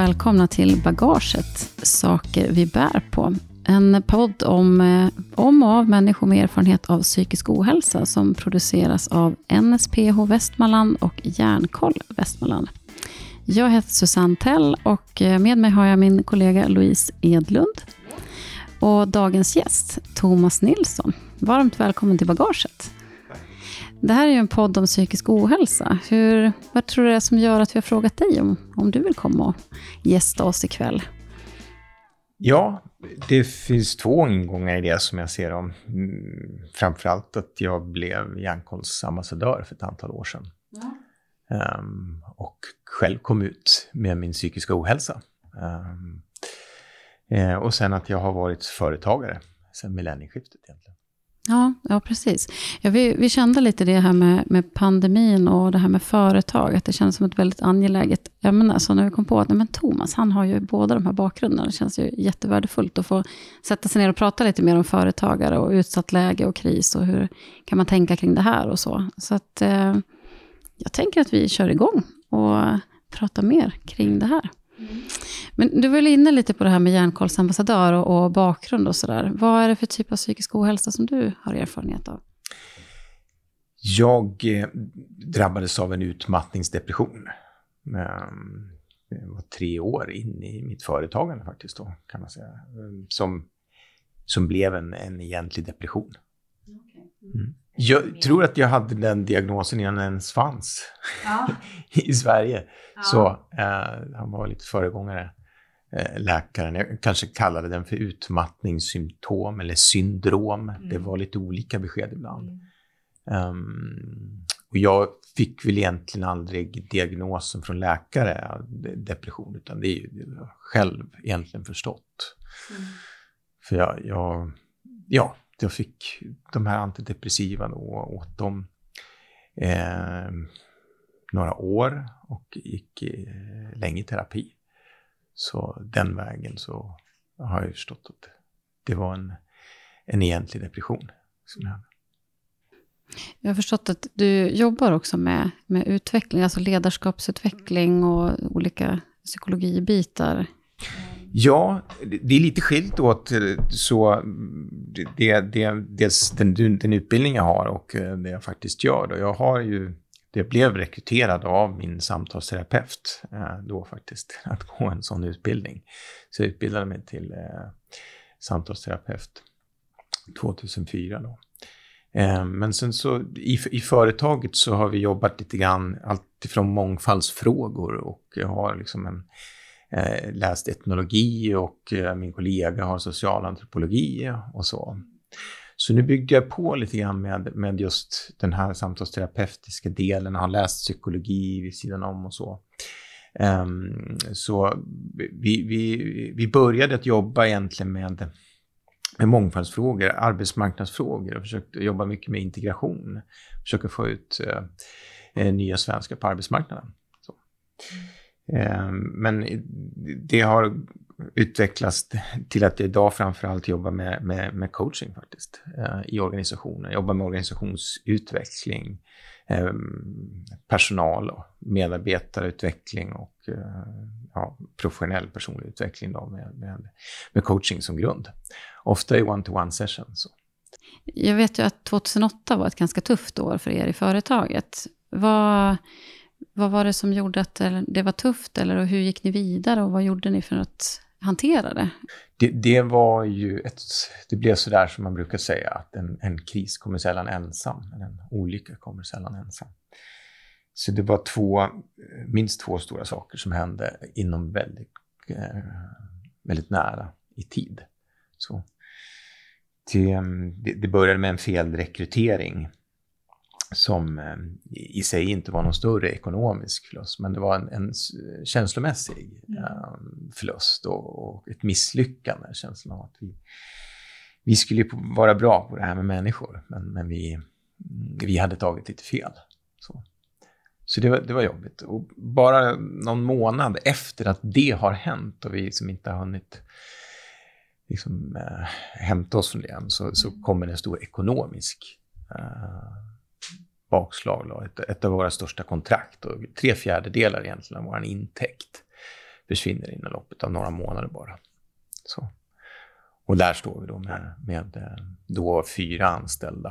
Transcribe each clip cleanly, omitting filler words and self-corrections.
välkomna till Bagaget, saker vi bär på. En podd om och av människor med erfarenhet av psykisk ohälsa som produceras av NSPH Västmanland och Hjärnkoll Västmanland. Jag heter Susanne Tell och med mig har jag min kollega Louise Edlund. Och dagens gäst, Thomas Nilsson. Varmt välkommen till Bagaget. Det här är ju en podd om psykisk ohälsa. Vad tror du det är som gör att vi har frågat dig om du vill komma och gästa oss ikväll? Ja, det finns två ingångar i det som jag ser om. Framförallt att jag blev Hjärnkolls ambassadör för ett antal år sedan. Ja. Och själv kom ut med min psykiska ohälsa. Och sen att jag har varit företagare sedan millennieskiftet egentligen. Ja, precis. Ja, vi kände lite det här med pandemin och det här med företag. Att det känns som ett väldigt angeläget ämne. Så när vi kom på att Thomas, han har ju båda de här bakgrunderna. Det känns ju jättevärdefullt att få sätta sig ner och prata lite mer om företagare och utsatt läge och kris. Och hur kan man tänka kring det här och så. Så att jag tänker att vi kör igång och pratar mer kring det här. Men du var ju inne lite på det här med Hjärnkolls ambassadör och bakgrund och sådär. Vad är det för typ av psykisk ohälsa som du har erfarenhet av? Jag drabbades av en utmattningsdepression. Jag var 3 år in i mitt företagande faktiskt då, kan man säga. Som blev en egentlig depression. Jag tror att jag hade den diagnosen innan den ens fanns i Sverige. Ja. Så han var lite föregångare, läkaren. Jag kanske kallade den för utmattningssymptom eller syndrom. Det var lite olika besked ibland. Och jag fick väl egentligen aldrig diagnosen från läkare, depression, utan det är ju själv egentligen förstått. För jag fick de här antidepressiva och åt dem några år och gick länge i terapi. Så den vägen så har jag förstått att det var en egentlig depression som jag hade. Jag har förstått att du jobbar också med utveckling, alltså ledarskapsutveckling och olika psykologibitar. Ja, det är lite skilt åt så dels den utbildning jag har och det jag faktiskt gör. Då. Jag blev rekryterad av min samtalsterapeut då faktiskt att gå en sån utbildning. Så jag utbildade mig till samtalsterapeut 2004 då. Men sen så i företaget så har vi jobbat lite grann alltifrån mångfaldsfrågor och jag har liksom läst etnologi och min kollega har socialantropologi och så. Så nu byggde jag på lite grann med just den här samtalsterapeutiska delen. Jag har läst psykologi vid sidan om och så. Så vi började att jobba egentligen med mångfaldsfrågor, arbetsmarknadsfrågor och försökte jobba mycket med integration. Försöka få ut nya svenskar på arbetsmarknaden. Så. Men det har utvecklats till att jag idag framförallt jobbar med coaching faktiskt i organisationer. Jag jobbar med organisationsutveckling, personal och medarbetarutveckling och professionell personlig utveckling då med coaching som grund. Ofta i one-to-one sessions. Jag vet ju att 2008 var ett ganska tufft år för er i företaget. Vad var det som gjorde att det var tufft eller hur gick ni vidare och vad gjorde ni för att hantera det? Det var ju det blev så där som man brukar säga att en kris kommer sällan ensam, men en olycka kommer sällan ensam. Så det var minst två stora saker som hände inom väldigt nära i tid. Så det började med en felrekrytering som i sig inte var någon större ekonomisk förlust, men det var en känslomässig förlust och ett misslyckande, känslan av att vi skulle vara bra på det här med människor, men vi hade tagit lite fel. Så det var jobbigt. Och bara någon månad efter att det har hänt och vi som inte har hunnit hämta oss från det än, så kommer en stor ekonomisk bakslag. Då. Ett av våra största kontrakt och 3/4 egentligen av vår intäkt försvinner inom loppet av några månader bara. Så. Och där står vi då med då 4 anställda.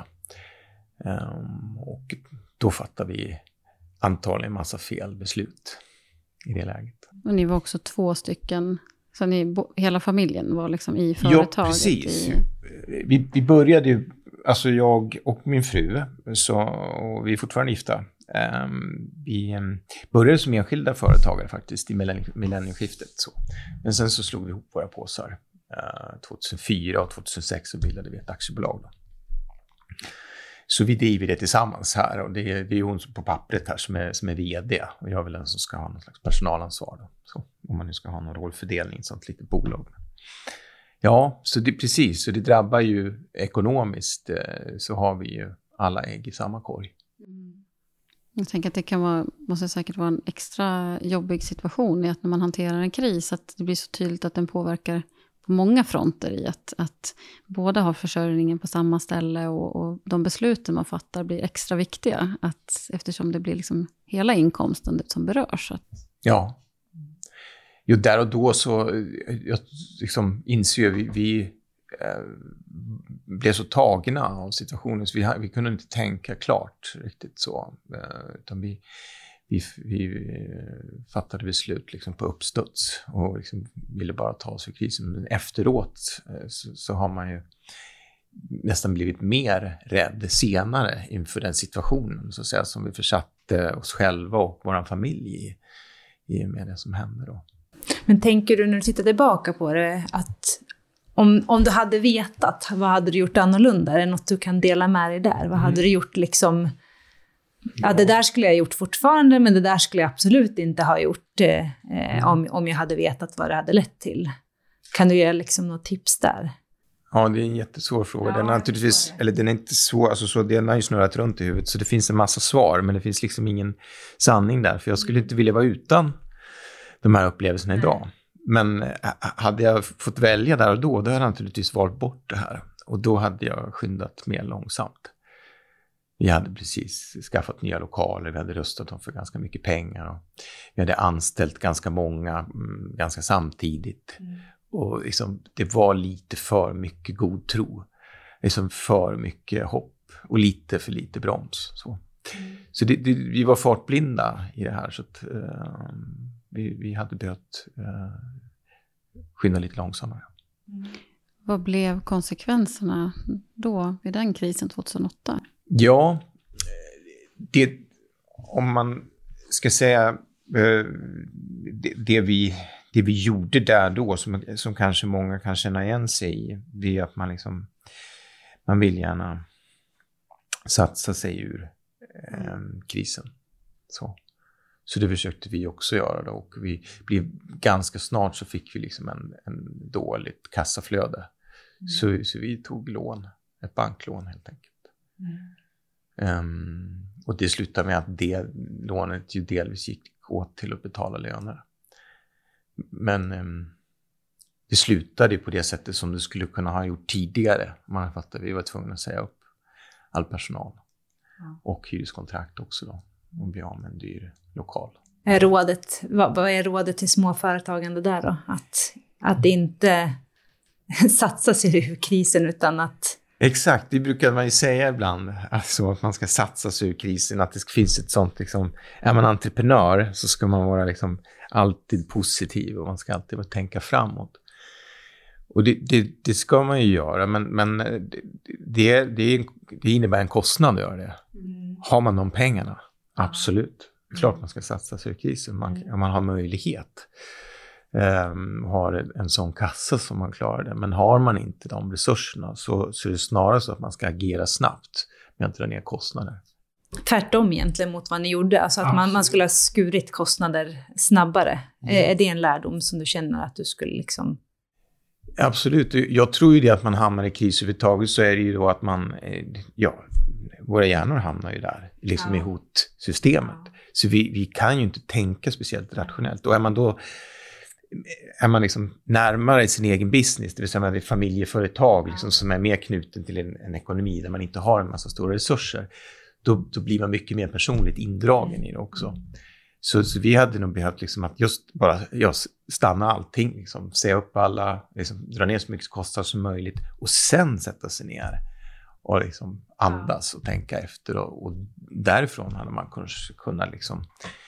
Och då fattar vi antagligen massa fel beslut i det läget. Och ni var också 2 stycken, så hela familjen var liksom i företaget? Ja, precis. Vi började ju, alltså jag och min fru, och vi är fortfarande gifta. Vi började som enskilda företagare faktiskt i millennieskiftet. Så. Men sen så slog vi ihop våra påsar. 2004 och 2006 så bildade vi ett aktiebolag då. Så vi driver det tillsammans här, och det är hon på pappret här som är vd, och jag är väl den som ska ha någon slags personalansvar då. Så, om man nu ska ha någon rollfördelning i ett sånt litet bolag. Ja, så det precis, så det drabbar ju ekonomiskt, så har vi ju alla ägg i samma korg. Jag tänker att det måste säkert vara en extra jobbig situation i att när man hanterar en kris, att det blir så tydligt att den påverkar på många fronter i att båda har försörjningen på samma ställe, och de besluten man fattar blir extra viktiga, eftersom det blir liksom hela inkomsten som berörs. Ja. Jo, där och då så jag liksom inser vi blev så tagna av situationen så vi kunde inte tänka klart riktigt så, utan vi fattade beslut liksom på uppstuds och liksom ville bara ta oss ur krisen. Men efteråt så har man ju nästan blivit mer rädd senare inför den situationen så att säga, som vi försatte oss själva och vår familj i med det som hände då. Men tänker du när du tittar tillbaka på det att om du hade vetat, vad hade du gjort annorlunda? Är det något du kan dela med dig där? Vad hade du gjort liksom... Ja, det där skulle jag ha gjort fortfarande, men det där skulle jag absolut inte ha gjort om jag hade vetat vad det hade lett till. Kan du ge liksom något tips där? Ja, det är en jättesvår fråga. Den är naturligtvis, eller den är inte så, alltså så den har ju snurrat runt i huvudet, så det finns en massa svar, men det finns liksom ingen sanning där, för jag skulle inte vilja vara utan de här upplevelserna idag. Men hade jag fått välja där och då hade jag naturligtvis valt bort det här, och då hade jag skyndat mer långsamt. Vi hade precis skaffat nya lokaler, vi hade röstat dem för ganska mycket pengar, och vi hade anställt ganska många ganska samtidigt. Och liksom, det var lite för mycket god tro. Liksom för mycket hopp och lite för lite broms. Så vi var fartblinda i det här, så att vi hade behövt skynda lite långsammare. Vad blev konsekvenserna då vid den krisen 2008? Ja, om man ska säga det vi gjorde där då, som kanske många kan känna igen sig i, det är att man vill gärna satsa sig ur krisen. Så det försökte vi också göra då, och vi blev ganska snart så fick vi liksom en dåligt kassaflöde. Så vi tog lån, ett banklån helt enkelt. Och det slutade med att det lånet ju delvis gick åt till att betala löner. Men det slutade på det sättet som det skulle kunna ha gjort tidigare. Man fattade, vi var tvungna att säga upp all personal. Och hyreskontrakt också då. Och bli av med en dyr lokal. Vad är rådet till småföretagande där då? Att inte satsa sig ur krisen, utan att... Exakt, det brukar man ju säga ibland, alltså att man ska satsa sig ur krisen, att det finns ett sånt liksom, är man entreprenör så ska man vara liksom alltid positiv, och man ska alltid tänka framåt. Och det ska man ju göra, men det innebär en kostnad att göra det. Har man de pengarna? Absolut. Klart man ska satsa sig ur krisen, om man har möjlighet. Har en sån kassa som man klarar det. Men har man inte de resurserna så är det snarare så att man ska agera snabbt med att dra ner kostnader. Tvärtom egentligen mot vad ni gjorde. Alltså att man skulle ha skurit kostnader snabbare. Är det en lärdom som du känner att du skulle liksom... Absolut. Jag tror ju det att man hamnar i kris överhuvudtaget, så är det ju då att man... våra hjärnor hamnar ju där. Liksom i hotsystemet. Så vi kan ju inte tänka speciellt rationellt. Och är man liksom närmare sin egen business, det vill säga ett familjeföretag liksom, som är mer knuten till en ekonomi där man inte har en massa stora resurser, då blir man mycket mer personligt indragen i det också. Så vi hade nog behövt liksom att just bara stanna allting, liksom, se upp alla, liksom, dra ner så mycket kostnader som möjligt och sen sätta sig ner och liksom andas och tänka efter. Och därifrån hade man kanske kunnat liksom,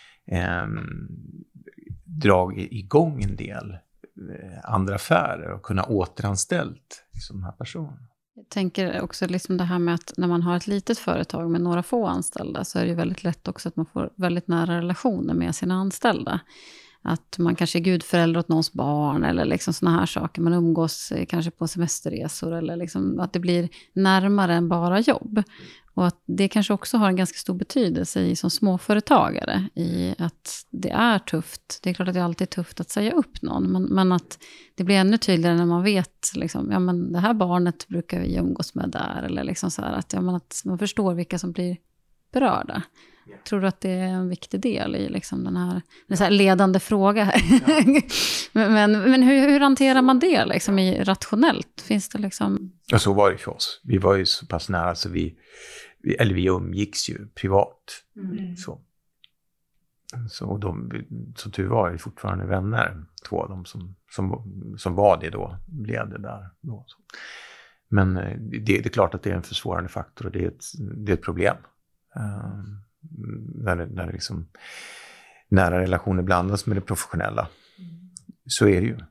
dra igång en del andra affärer och kunna återanställt liksom, de här personerna. Jag tänker också liksom det här med att när man har ett litet företag med några få anställda så är det väldigt lätt också att man får väldigt nära relationer med sina anställda. Att man kanske är gudförälder åt någons barn eller liksom såna här saker. Man umgås kanske på semesterresor eller liksom att det blir närmare än bara jobb. Och att det kanske också har en ganska stor betydelse i som småföretagare i att det är tufft. Det är klart att det alltid är tufft att säga upp någon. Men att det blir ännu tydligare när man vet liksom, ja men det här barnet brukar vi umgås med där. Eller liksom så här att, ja, men att man förstår vilka som blir berörda. Tror du att det är en viktig del i liksom den här ledande fråga här? Ja. men hur hanterar man det liksom i rationellt? Finns det liksom... Ja, så var det för oss. Vi var ju så pass nära så vi umgicks ju privat. Så de som tur var är fortfarande vänner. Två av dem som var det då, blev det där då. Men det är klart att det är en försvårande faktor och det är ett problem. När liksom nära relationer blandas med det professionella. Så är det ju.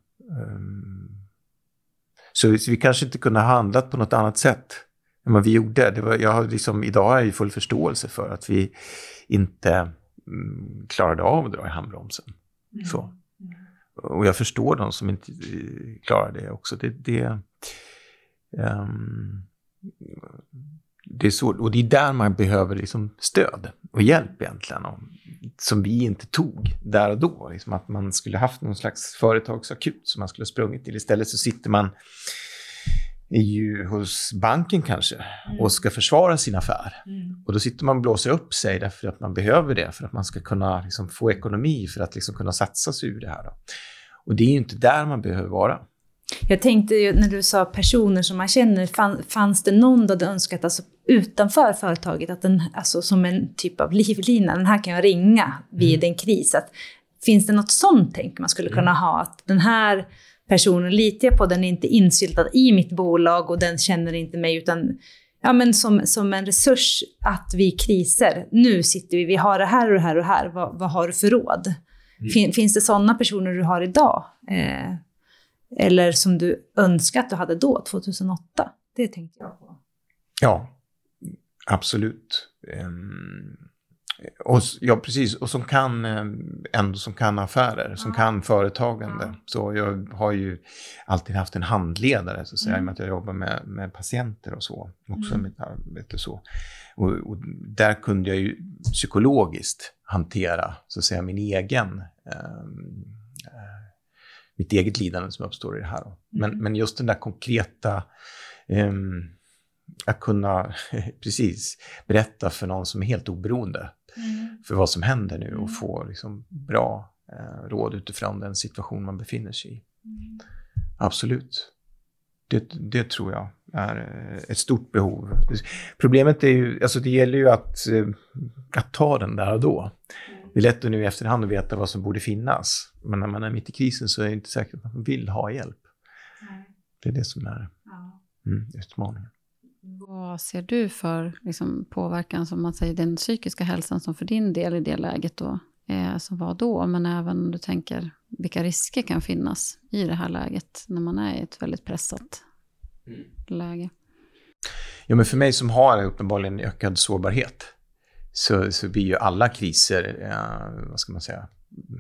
Så vi kanske inte kunde ha handlat på något annat sätt än vad vi gjorde. Idag har jag ju full förståelse för att vi inte klarade av att dra i handbromsen. Så. Och jag förstår de som inte klarar det också. Det är så, och det är där man behöver liksom stöd och hjälp egentligen, som vi inte tog där och då. Liksom att man skulle haft någon slags företagsakut som man skulle ha sprungit till. Istället så sitter man ju hos banken kanske och ska försvara sin affär. Och då sitter man och blåser upp sig därför att man behöver det, för att man ska kunna liksom få ekonomi för att liksom kunna satsa sig ur det här. Då. Och det är ju inte där man behöver vara. Jag tänkte ju när du sa personer som man känner, fanns det någon du hade önskat alltså, utanför företaget att den, alltså, som en typ av livlina, den här kan jag ringa vid en kris. Finns det något sånt tänk man skulle kunna ha, att den här personen litar jag på, den är inte insyltad i mitt bolag och den känner inte mig, utan ja, men som en resurs att vi kriser, nu sitter vi har det här och det här och det här, vad har du för råd? Finns det sådana personer du har idag? Eller som du önskar att du hade då, 2008? Det tänkte jag på. Ja, absolut. Ja, precis. Och som kan som kan affärer, som kan företagande. Ja. Så jag har ju alltid haft en handledare, så att säga, med att jag jobbar med patienter och så. Också med arbete så. Och där kunde jag ju psykologiskt hantera, så att säga, mitt eget lidande som uppstår i det här. Då. Men just den där konkreta, att kunna precis berätta för någon som är helt oberoende för vad som händer nu och få liksom bra råd utifrån den situation man befinner sig i. Absolut. Det tror jag är ett stort behov. Problemet är ju, alltså det gäller ju att ta den där och då. Det är lätt att nu i efterhand att veta vad som borde finnas. Men när man är mitt i krisen så är det inte säkert att man vill ha hjälp. Det är det som är utmaningen. Vad ser du för liksom, påverkan, som man säger, den psykiska hälsan som för din del i det läget då, som var då, men även om du tänker vilka risker kan finnas i det här läget när man är i ett väldigt pressat läge? Ja, men för mig som har uppenbarligen ökad sårbarhet så blir ju alla kriser, vad ska man säga,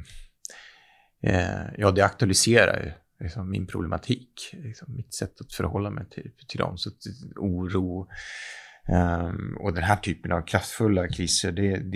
ja, det aktualiserar ju liksom min problematik, liksom mitt sätt att förhålla mig till dem. Så oro och den här typen av kraftfulla kriser,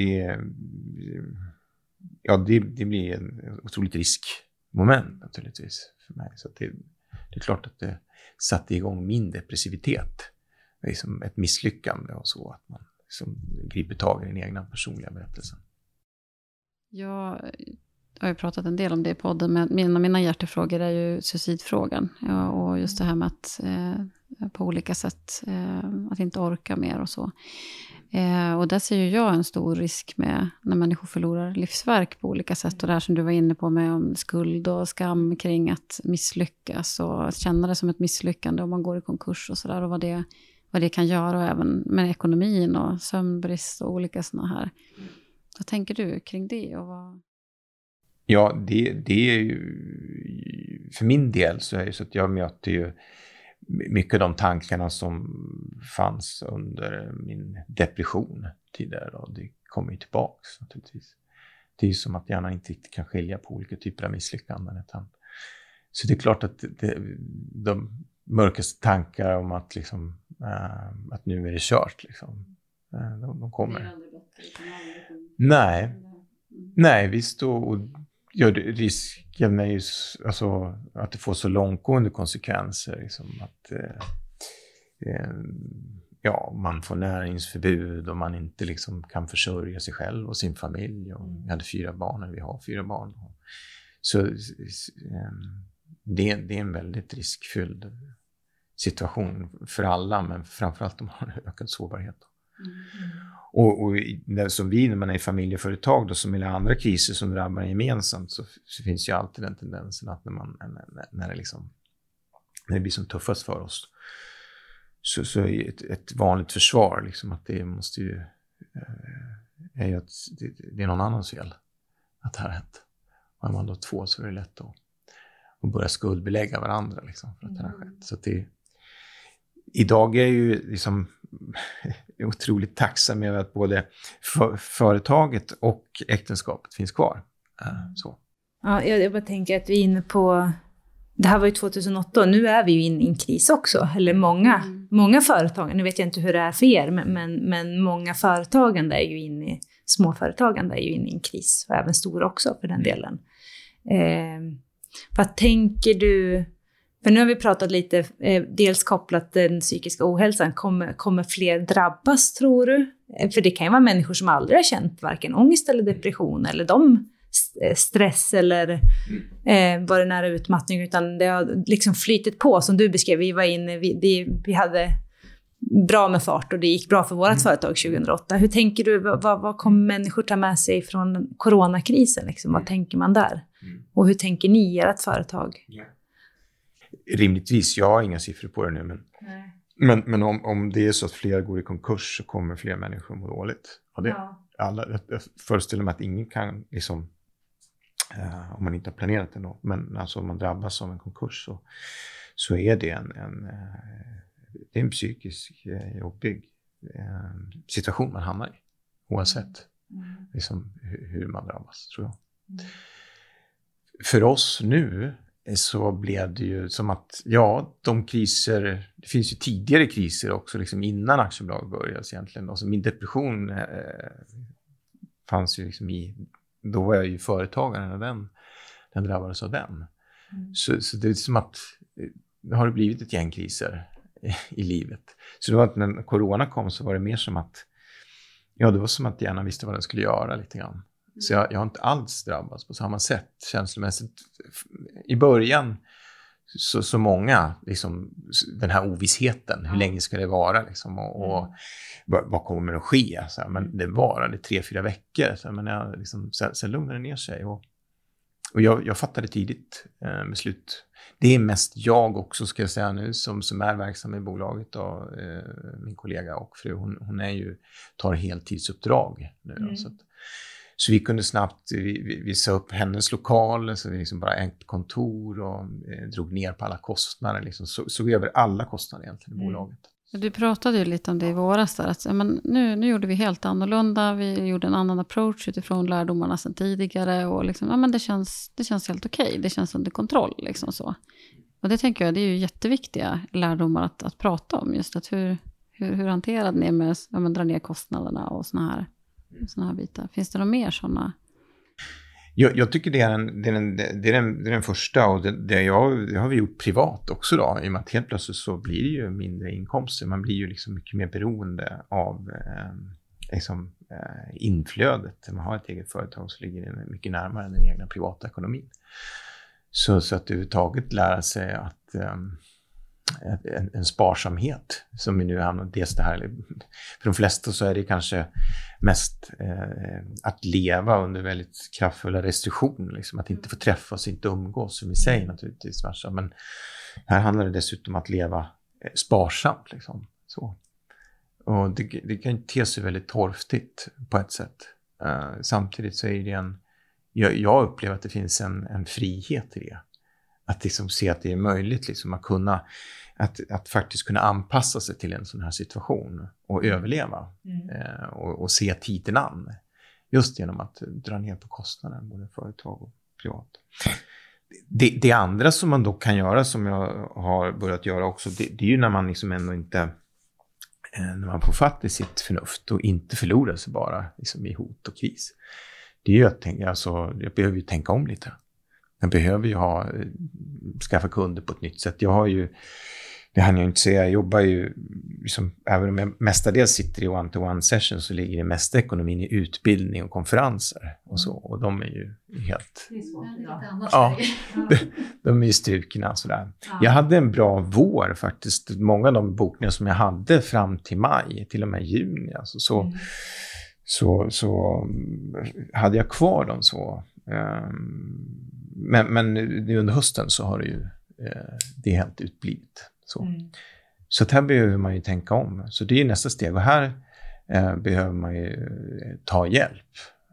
det blir en otroligt riskmoment naturligtvis för mig. Så det är klart att det satte igång min depressivitet, liksom ett misslyckande och så, att man liksom griper tag i den egna personliga berättelsen. Jag har ju pratat en del om det i podden, men en av mina hjärtefrågor är ju suicidfrågan. Ja, och just det här med att på olika sätt att inte orka mer och så. Och där ser ju jag en stor risk med när människor förlorar livsverk på olika sätt. Och det här som du var inne på med om skuld och skam kring att misslyckas och känna det som ett misslyckande om man går i konkurs och sådär. Och vad det kan göra, och även med ekonomin och sömnbrist och olika sådana här. Vad tänker du kring det? Ja, det är ju, för min del så är det så att jag möter ju mycket av de tankarna som fanns under min depression tidigare. Och det kommer ju tillbaks naturligtvis. Det är ju som att hjärnan inte riktigt kan skilja på olika typer av misslyckanden. Så det är klart att de mörkaste tankar om att, liksom, att nu är det kört. Liksom, de kommer. Nej, visst. Och risken är ju alltså, att det får så långtgående konsekvenser. Liksom, att man får näringsförbud och man inte liksom kan försörja sig själv och sin familj. Och vi hade 4 barn, eller vi har 4 barn. Så det är en väldigt riskfylld situation för alla, men framförallt om man har en ökad sårbarhet. Och som vi, när man är i familjeföretag då, som eller andra kriser som drabbar gemensamt, så finns ju alltid den tendensen att när det blir som tuffast för oss, så är ett vanligt försvar liksom att det måste ju är ju att det är någon annans fel att det här har hänt. Och är man då 2 så är det lätt att börja skuldbelägga varandra liksom, för att det har skett. Så att idag är ju liksom otroligt tacksam över att både företaget och äktenskapet finns kvar. Så. Ja, jag bara tänker att vi är inne på... Det här var ju 2008 och nu är vi ju inne i en kris också. Eller många företag, nu vet jag inte hur det är för er, men många företagande är ju inne i... Småföretagande är ju inne i en kris, och även stora också för den delen. Vad tänker du... För nu har vi pratat lite, dels kopplat till den psykiska ohälsan. Kommer fler drabbas, tror du? För det kan ju vara människor som aldrig har känt varken ångest eller depression. Eller stress eller var det nära utmattning. Utan det har liksom flytit på, som du beskrev. Vi var inne, vi hade bra med fart och det gick bra för vårt företag 2008. Hur tänker du, vad kommer människor ta med sig från coronakrisen? Liksom? Vad tänker man där? Och hur tänker ni i ert företag? Rimligtvis, jag har inga siffror på det nu, men om det är så att fler går i konkurs så kommer fler människor må dåligt. Jag föreställer mig att ingen kan liksom, om man inte har planerat det då, men alltså om man drabbas av en konkurs så är det det är en psykisk jobbig situation man hamnar i, oavsett liksom, hur man drabbas, tror jag. För oss nu så blev det ju som att, de kriser, det finns ju tidigare kriser också liksom innan aktiebolag började egentligen. Alltså min depression fanns ju liksom då var jag ju företagare när den drabbades av den. Så det är som att det har blivit ett gäng kriser i livet. Så det var att när corona kom så var det mer som att, det var som att hjärnan visste vad den skulle göra lite grann. Så jag har inte alls drabbats på samma sätt känslomässigt. I början så många, liksom, den här ovissheten, hur länge ska det vara liksom, och vad kommer att ske? Så här, men det varade 3-4 veckor. Så här, men liksom, sen lugnade det ner sig. Och jag fattade tidigt beslut. Det är mest jag också, ska jag säga nu, som är verksam i bolaget. Och, min kollega och fru, hon tar heltidsuppdrag nu. Så vi kunde snabbt visa upp hennes lokal, så vi liksom bara ett kontor och drog ner på alla kostnader. Liksom, såg över alla kostnader egentligen i bolaget. Du pratade ju lite om det i våras där, att nu gjorde vi helt annorlunda, vi gjorde en annan approach utifrån lärdomarna sedan tidigare och liksom, det känns helt okej, det känns under kontroll liksom så. Och det tänker jag, det är ju jätteviktiga lärdomar att prata om, just att hur hanterade ni med att dra ner kostnaderna och såna här bitar. Finns det några mer sådana? Jag tycker det är den första, och det har vi gjort privat också då, i och med att helt plötsligt så blir det ju mindre inkomster. Man blir ju liksom mycket mer beroende av inflödet. När man har ett eget företag så ligger det mycket närmare den egna privata ekonomin. Så att överhuvudtaget lära sig att en sparsamhet som vi nu hamnar. Dels det här, för de flesta så är det kanske mest att leva under väldigt kraftfulla restriktioner. Liksom, att inte få träffas, inte umgås som i sig naturligtvis. Men här handlar det dessutom om att leva sparsamt. Liksom, så. Och det kan te sig väldigt torftigt på ett sätt. Samtidigt så är det jag upplever att det finns en frihet i det. Att liksom se att det är möjligt liksom att faktiskt kunna anpassa sig till en sån här situation och överleva och se tiden an. Just genom att dra ner på kostnaden, både företag och privat. Det andra som man då kan göra, som jag har börjat göra också, det är ju när man liksom ändå inte, när man får fatt i sitt förnuft och inte förlorar sig bara liksom i hot och kris. Det är ju att jag behöver ju tänka om lite. Jag behöver ju skaffa kunder på ett nytt sätt. Jag har ju, det hann jag inte säga, jag jobbar ju, liksom, även om jag mestadels sitter i one-to-one sessions, så ligger det mesta ekonomin i utbildning och konferenser och så. Och de är ju helt... de är ju strukna sådär. Ja. Jag hade en bra vår faktiskt. Många av de bokningar som jag hade fram till maj, till och med juni, alltså, så hade jag kvar dem så. Men nu under hösten så har det ju det är helt utblivit. Så att här behöver man ju tänka om. Så det är nästa steg. Och här behöver man ju ta hjälp.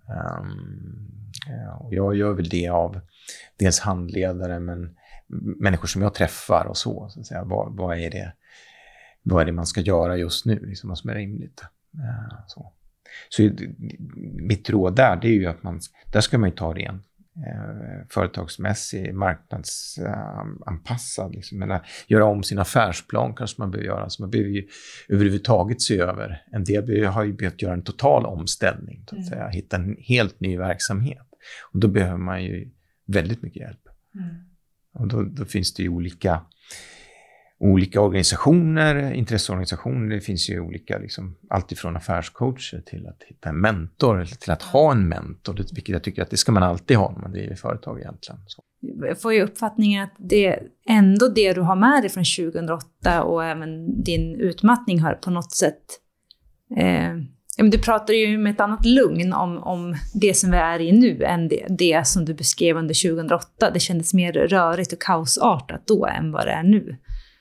Och jag gör väl det av dels handledare, men människor som jag träffar och så att säga. Vad är det man ska göra just nu? Liksom, vad som är rimligt. Så mitt råd där, det är ju att där ska man ju ta ren företagsmässig, marknadsanpassad liksom, eller göra om sin affärsplan kanske man behöver göra. Så man behöver ju överhuvudtaget se över. En del har ju behövt göra en total omställning, så att säga, hitta en helt ny verksamhet. Och då behöver man ju väldigt mycket hjälp. Och då finns det ju olika organisationer, intresseorganisationer. Det finns ju olika, liksom, allt ifrån affärscoacher till att hitta en mentor, eller till att ha en mentor, vilket jag tycker att det ska man alltid ha när man driver företag egentligen. Så. Jag får ju uppfattningen att det ändå det du har med dig från 2008 och även din utmattning har på något sätt... du pratar ju med ett annat lugn om det som vi är i nu än det som du beskrev under 2008. Det kändes mer rörigt och kaosartat då än vad det är nu.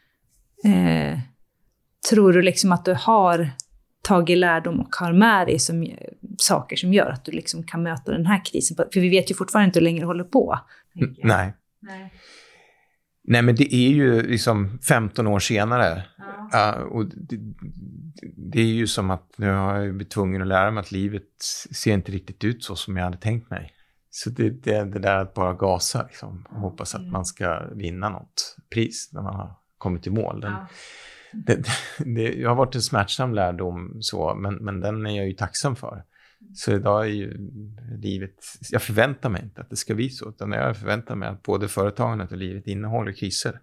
Tror du liksom att du har tagit lärdom och har med dig saker som gör att du liksom kan möta den här krisen? För vi vet ju fortfarande inte hur länge det håller på. Nej, men det är ju liksom 15 år senare. Och det är ju som att nu har jag blivit tvungen att lära mig att livet ser inte riktigt ut så som jag hade tänkt mig. Så det där att bara gasa liksom, och hoppas att man ska vinna något pris när man har kommit i mål. Det har varit en smärtsam lärdom så, men den är jag ju tacksam för. Så idag är ju livet, jag förväntar mig inte att det ska bli så, utan jag förväntar mig att både företagandet och livet innehåller kriser.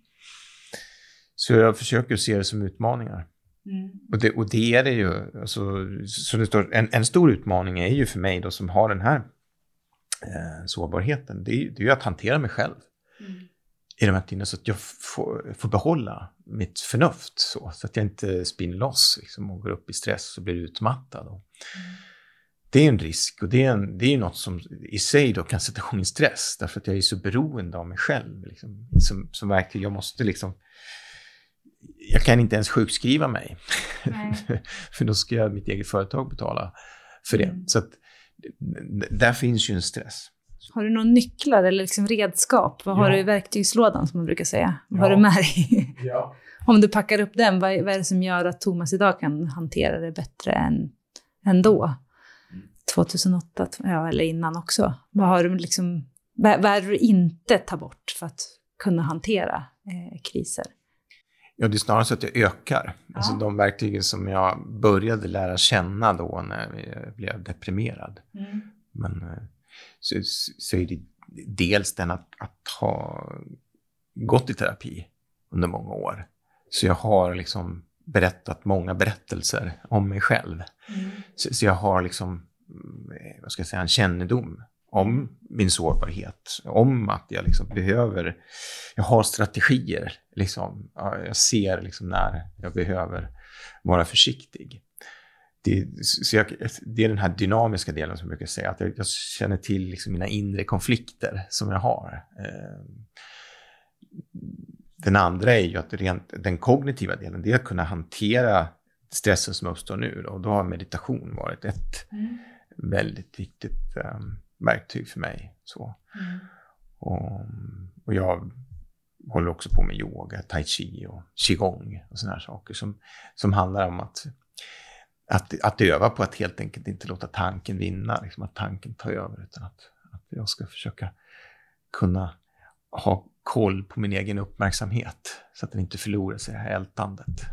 Så jag försöker se det som utmaningar. Och det är det ju, alltså, så det står, en stor utmaning är ju för mig då, som har den här sårbarheten, det är ju att hantera mig själv i de här tiderna, så att jag får behålla mitt förnuft så att jag inte spinner loss liksom, och går upp i stress och blir utmattad. Det är en risk, och det är något som i sig då kan sätta igång i stress, därför att jag är så beroende av mig själv liksom, som verkligen, jag måste liksom, jag kan inte ens sjukskriva mig för då ska jag mitt eget företag betala för det. Så att där finns ju en stress. Har du några nycklar eller liksom redskap? Vad har du i verktygslådan, som man brukar säga? Vad har du med dig? Om du packar upp den, vad är det som gör att Thomas idag kan hantera det bättre än då? 2008, eller innan också. Vad har du liksom, vad är det du inte tar bort för att kunna hantera kriser? Ja, det är snarare så att jag ökar. Alltså de verktygen som jag började lära känna då när jag blev deprimerad. Men så är det dels den att ha gått i terapi under många år. Så jag har liksom berättat många berättelser om mig själv. Så jag har liksom, vad ska jag säga, en kännedom om min sårbarhet, om att jag liksom jag har strategier, liksom, jag ser liksom när jag behöver vara försiktig. Det är den här dynamiska delen som jag brukar säga, att jag känner till liksom mina inre konflikter som jag har. Den andra är ju att den kognitiva delen, det är att kunna hantera stressen som uppstår nu. Och då har meditation varit ett väldigt viktigt verktyg för mig. Så. Och jag håller också på med yoga, tai chi och qigong och såna här saker som handlar om att öva på att helt enkelt inte låta tanken vinna, liksom att tanken tar över, utan att jag ska försöka kunna ha koll på min egen uppmärksamhet så att den inte förlorar sig i det här ältandet.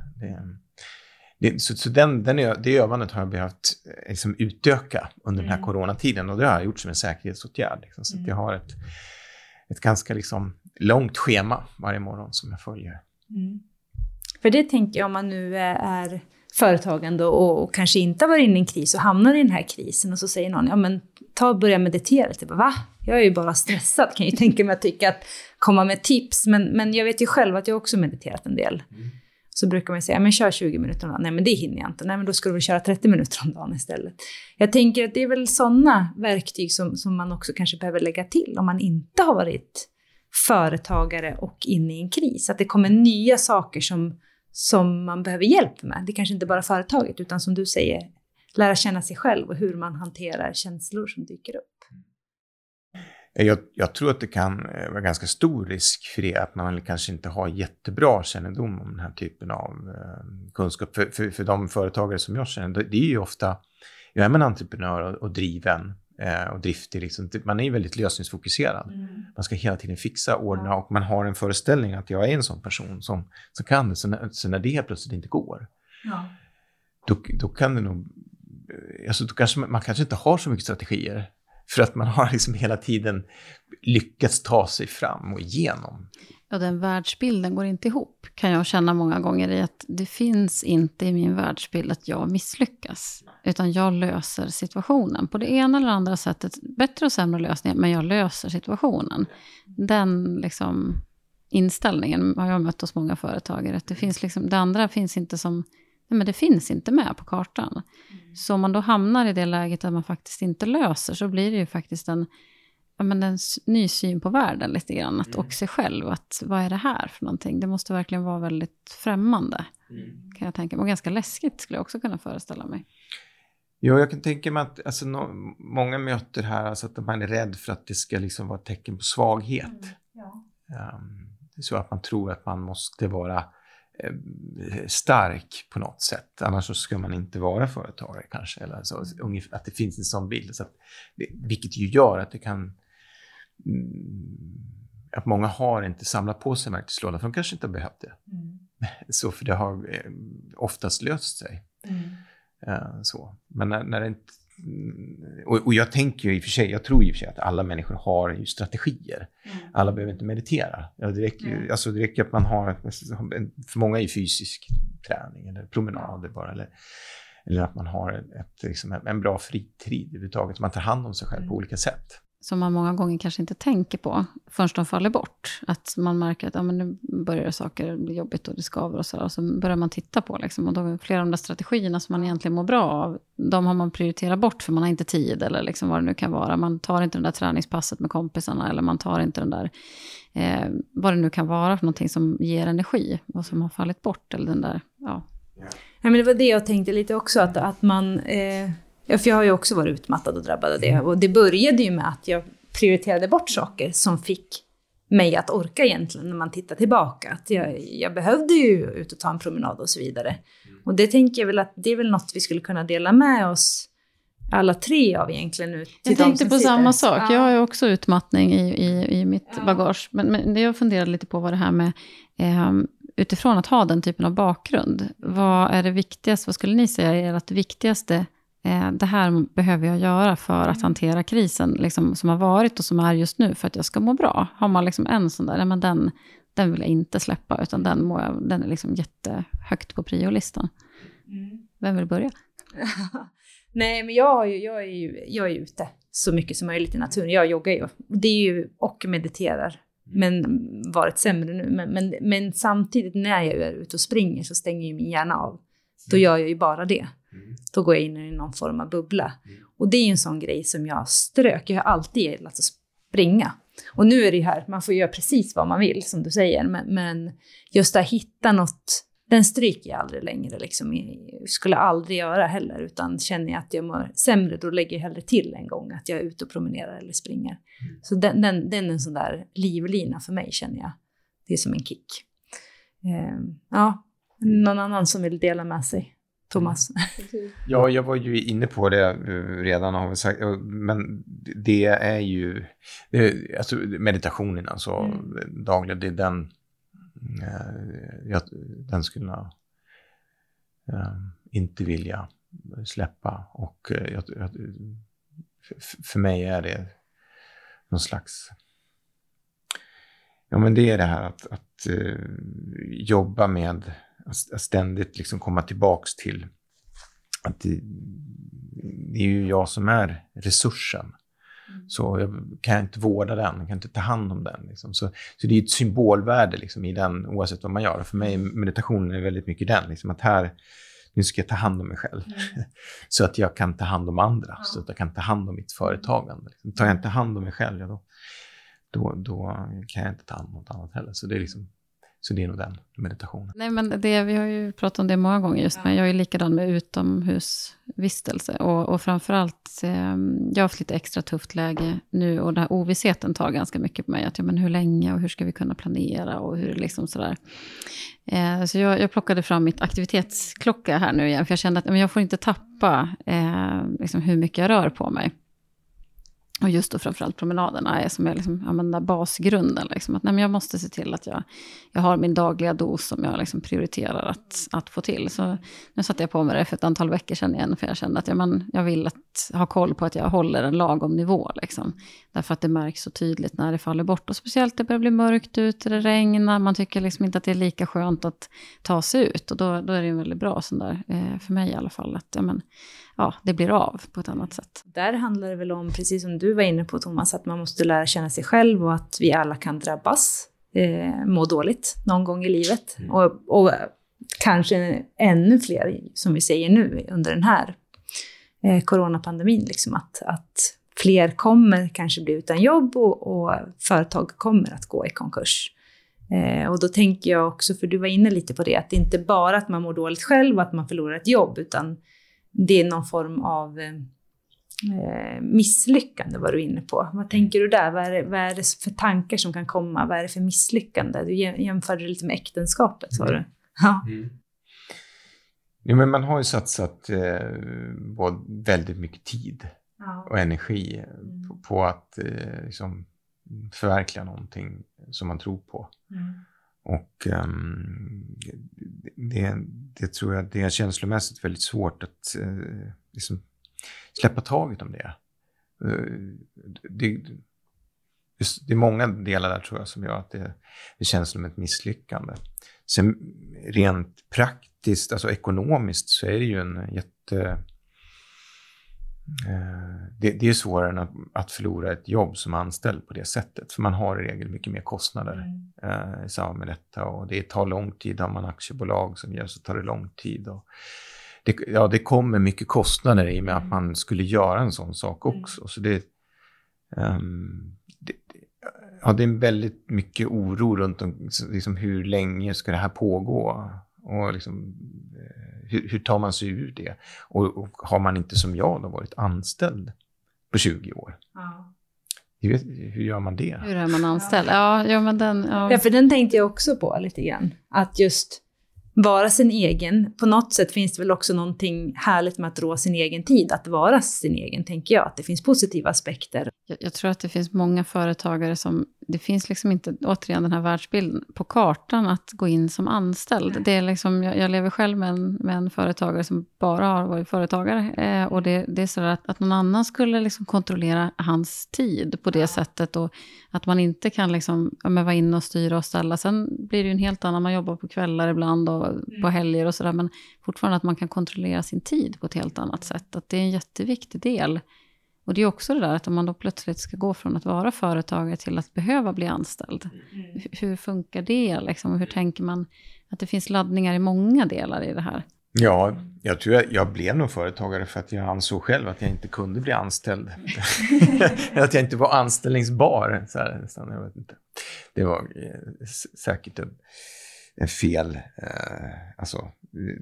Så det övandet har jag behövt liksom utöka under den här coronatiden, och det har jag gjort som en säkerhetsåtgärd. Liksom, så att jag har ett ganska liksom långt schema varje morgon som jag följer. För det tänker jag, om man nu är företagande och kanske inte har varit inne i en kris och hamnar i den här krisen, och så säger någon, ja men ta och börja meditera. Typ, va? Jag är ju bara stressad, kan ju tänka mig att tycka att komma med tips, men jag vet ju själv att jag också mediterat en del. Så brukar man säga, ja men kör 20 minuter om dagen. Nej men det hinner jag inte. Nej men då ska du väl köra 30 minuter om dagen istället. Jag tänker att det är väl sådana verktyg som man också kanske behöver lägga till om man inte har varit företagare och inne i en kris. Att det kommer nya saker som man behöver hjälp med. Det kanske inte bara företaget, utan som du säger, lära känna sig själv och hur man hanterar känslor som dyker upp. Jag tror att det kan vara ganska stor risk för det, att man kanske inte har jättebra kännedom om den här typen av kunskap. För de företagare som jag känner, det är ju ofta, jag är en entreprenör och driven och driftig. Liksom. Man är ju väldigt lösningsfokuserad. Man ska hela tiden fixa, ordna, och man har en föreställning att jag är en sån person som kan det. Så när det plötsligt inte går, då kan det nog, alltså då kanske man kanske inte har så mycket strategier. För att man har liksom hela tiden lyckats ta sig fram och igenom. Ja, den världsbilden går inte ihop, kan jag känna många gånger, i att det finns inte i min världsbild att jag misslyckas. Utan jag löser situationen på det ena eller andra sättet. Bättre och sämre lösningar, men jag löser situationen. Den liksom inställningen har jag mött hos många företagare. Att det finns liksom, det andra finns inte som... Nej, men det finns inte med på kartan. Så om man då hamnar i det läget att man faktiskt inte löser, så blir det ju faktiskt en ny syn på världen lite grann. Och sig själv, att vad är det här för någonting? Det måste verkligen vara väldigt främmande. Kan jag tänka mig. Och ganska läskigt skulle jag också kunna föreställa mig. Ja, jag kan tänka mig att alltså, många möter här alltså, att man är rädd för att det ska liksom vara ett tecken på svaghet. Det är så att man tror att man måste vara stark på något sätt, annars så ska man inte vara företagare kanske, eller så, att det finns en sån bild, så att vilket ju gör att det kan att många har inte samlat på sig verktygslådan, för de kanske inte har behövt det. Så för det har oftast löst sig. Så. Men när det inte, och jag tänker ju i och för sig, jag tror i och för sig att alla människor har ju strategier. Alla behöver inte meditera. Ja, det räcker att man har, för många är fysisk träning eller promenader bara, eller att man har liksom en bra fritid överhuvudtaget. Man tar hand om sig själv på olika sätt. Som man många gånger kanske inte tänker på förrän de faller bort. Att man märker att nu börjar saker bli jobbigt och det skaver och så. Och så börjar man titta på liksom. Och då är flera av de där strategierna som man egentligen mår bra av. De har man prioriterat bort för man har inte tid. Eller liksom vad det nu kan vara. Man tar inte den där träningspasset med kompisarna. Eller man tar inte den där, vad det nu kan vara för någonting som ger energi. Och som har fallit bort. Eller den där, ja. Men det var det jag tänkte lite också. Att man... för jag har ju också varit utmattad och drabbad av det. Och det började ju med att jag prioriterade bort saker som fick mig att orka egentligen när man tittar tillbaka. Att jag behövde ju ut och ta en promenad och så vidare. Och det tänker jag väl att det är väl något vi skulle kunna dela med oss alla tre av egentligen nu. Jag tänkte på samma sak. Ja. Jag har ju också utmattning i mitt bagage. Men det jag funderade lite på var det här med... utifrån att ha den typen av bakgrund. Vad är det viktigaste? Vad skulle ni säga är att det viktigaste... det här behöver jag göra för att hantera krisen liksom, som har varit och som är just nu för att jag ska må bra. Har man liksom en sån där, men den vill jag inte släppa, utan den är liksom jättehögt på priolistan. Vem vill börja? Nej, men jag är ute så mycket som möjligt i naturen. Jag joggar ju. Det är ju och mediterar. Men varit sämre nu. Men samtidigt när jag är ute och springer så stänger ju min hjärna av. Då gör jag ju bara det. Då går jag in i någon form av bubbla. Och det är ju en sån grej som jag strök. Jag har alltid gillat att springa. Och nu är det ju här, man får göra precis vad man vill som du säger. Men just att hitta något, den stryker jag aldrig längre. Liksom. Jag skulle aldrig göra heller. Utan känner jag att jag mår sämre, då lägger jag hellre till en gång. Att jag är ute och promenerar eller springer. Så den är en sån där livlina för mig, känner jag. Det är som en kick. Ja, någon annan som vill dela med sig? Thomas? Ja, jag var ju inne på det redan, har vi sagt, men det är ju alltså meditationen, alltså dagligen, det är den skulle jag inte vilja släppa, och för mig är det någon slags, ja men det är det här att jobba med att ständigt liksom komma tillbaks till att det är ju jag som är resursen. Så jag kan inte vårda den, jag kan inte ta hand om den. Liksom. Så det är ett symbolvärde liksom, i den, oavsett vad man gör. För mig meditationen är väldigt mycket den. Liksom, att här, nu ska jag ta hand om mig själv. Så att jag kan ta hand om andra. Så att jag kan ta hand om mitt företagande. Liksom. Tar jag inte hand om mig själv, ja, då kan jag inte ta hand om något annat heller. Så det är liksom, så det är nog den meditationen. Nej, men vi har ju pratat om det många gånger just, men jag är likadan med utomhusvistelse. Och framförallt, jag har haft lite extra tufft läge nu, och den här ovissheten tar ganska mycket på mig. Att, ja, men hur länge och hur ska vi kunna planera och hur liksom sådär. Så jag plockade fram mitt aktivitetsklocka här nu igen, för jag kände att men jag får inte tappa liksom hur mycket jag rör på mig. Och just då framförallt promenaderna är som är liksom, ja, den där basgrunden. Liksom, att, nej, men jag måste se till att jag har min dagliga dos som jag liksom prioriterar att få till. Så nu satte jag på mig det för ett antal veckor sedan igen. För jag kände att jag vill ha koll på att jag håller en lagom nivå. Liksom. Därför att det märks så tydligt när det faller bort. Och speciellt det börjar bli mörkt ute, det regnar. Man tycker liksom inte att det är lika skönt att ta sig ut. Och då är det en väldigt bra sån där, för mig i alla fall. Att det blir av på ett annat sätt. Där handlar det väl om, precis som du var inne på Thomas, att man måste lära känna sig själv och att vi alla kan drabbas, må dåligt någon gång i livet. Och kanske ännu fler, som vi säger nu under den här coronapandemin, liksom att fler kommer kanske bli utan jobb och företag kommer att gå i konkurs. Och då tänker jag också, för du var inne lite på det, att det inte bara att man mår dåligt själv och att man förlorar ett jobb, utan det är någon form av misslyckande, var du inne på. Vad tänker du där? Vad är det för tankar som kan komma? Vad är det för misslyckande? Du jämförde lite med äktenskapet, sa du. Ja. Ja, men man har ju satsat väldigt mycket tid och energi på att liksom förverkliga någonting som man tror på. Och det tror jag, det är känslomässigt väldigt svårt att liksom släppa taget om det. Det är många delar där, tror jag, som gör att det känns som ett misslyckande. Sen rent praktiskt, alltså ekonomiskt, så är det ju en jätte... Det är svårare än att förlora ett jobb som anställd på det sättet. För man har i regel mycket mer kostnader i samband med detta. Och det tar lång tid. Har man aktiebolag som gör så tar det lång tid. Och det kommer mycket kostnader i med att man skulle göra en sån sak också. Så det är väldigt mycket oro runt om liksom, hur länge ska det här pågå? Och liksom, hur tar man sig ur det? Och har man inte som jag då varit anställd på 20 år? Ja. Hur gör man det? Hur är man anställd? Ja, men den... Ja, för den tänkte jag också på lite grann. Att just vara sin egen. På något sätt finns det väl också någonting härligt med att rå sin egen tid. Att vara sin egen, tänker jag. Att det finns positiva aspekter. Jag tror att det finns många företagare som, det finns liksom inte, återigen den här världsbilden, på kartan att gå in som anställd. Nej. Det är liksom, jag lever själv med en företagare som bara har varit företagare. Och det är så att någon annan skulle liksom kontrollera hans tid på det sättet. Och att man inte kan liksom, vara inne och styra och ställa. Sen blir det ju en helt annan, man jobbar på kvällar ibland och på helger och sådär. Men fortfarande att man kan kontrollera sin tid på ett helt annat sätt. Att det är en jätteviktig del. Och det är också det där att om man då plötsligt ska gå från att vara företagare till att behöva bli anställd. Hur funkar det liksom? Och hur tänker man att det finns laddningar i många delar i det här? Ja, jag tror jag blev nog företagare för att jag ansåg själv att jag inte kunde bli anställd. Att jag inte var anställningsbar. Så här, nästan, jag vet inte. Det var säkert en fel. Alltså,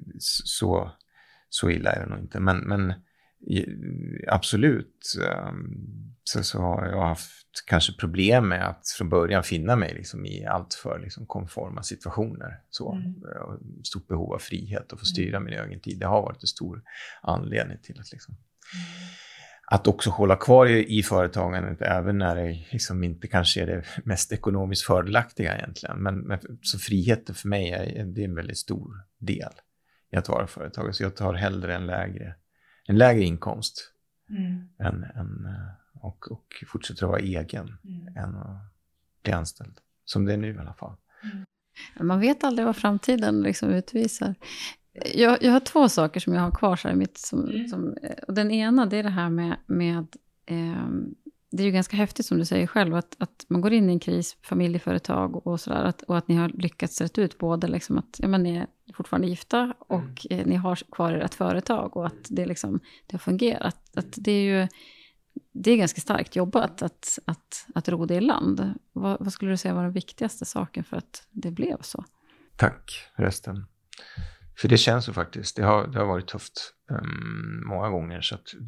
så illa är det nog inte. Men absolut så har jag haft kanske problem med att från början finna mig liksom i allt för liksom konforma situationer. Stort behov av frihet och få styra min egen tid. Det har varit en stor anledning till att liksom, att också hålla kvar i företagandet även när det liksom inte kanske är det mest ekonomiskt fördelaktiga egentligen. Men så friheten för mig det är en väldigt stor del i att vara företagare. Så jag tar hellre en lägre inkomst och fortsätter att vara egen än att bli anställd. Som det är nu i alla fall. Man vet aldrig vad framtiden liksom utvisar. Jag har 2 saker som jag har kvar så här i mitt. Och den ena, det är det här med det är ju ganska häftigt som du säger själv. Att man går in i en kris, familjeföretag och sådär. Och att ni har lyckats rätt ut både liksom att ni är fortfarande gifta och ni har kvar ert företag. Och att det, liksom, det har fungerat. Att det är ganska starkt jobbat att ro det i land. Vad skulle du säga var den viktigaste saken för att det blev så? Tack förresten. För det känns ju faktiskt. Det har varit tufft många gånger. Så att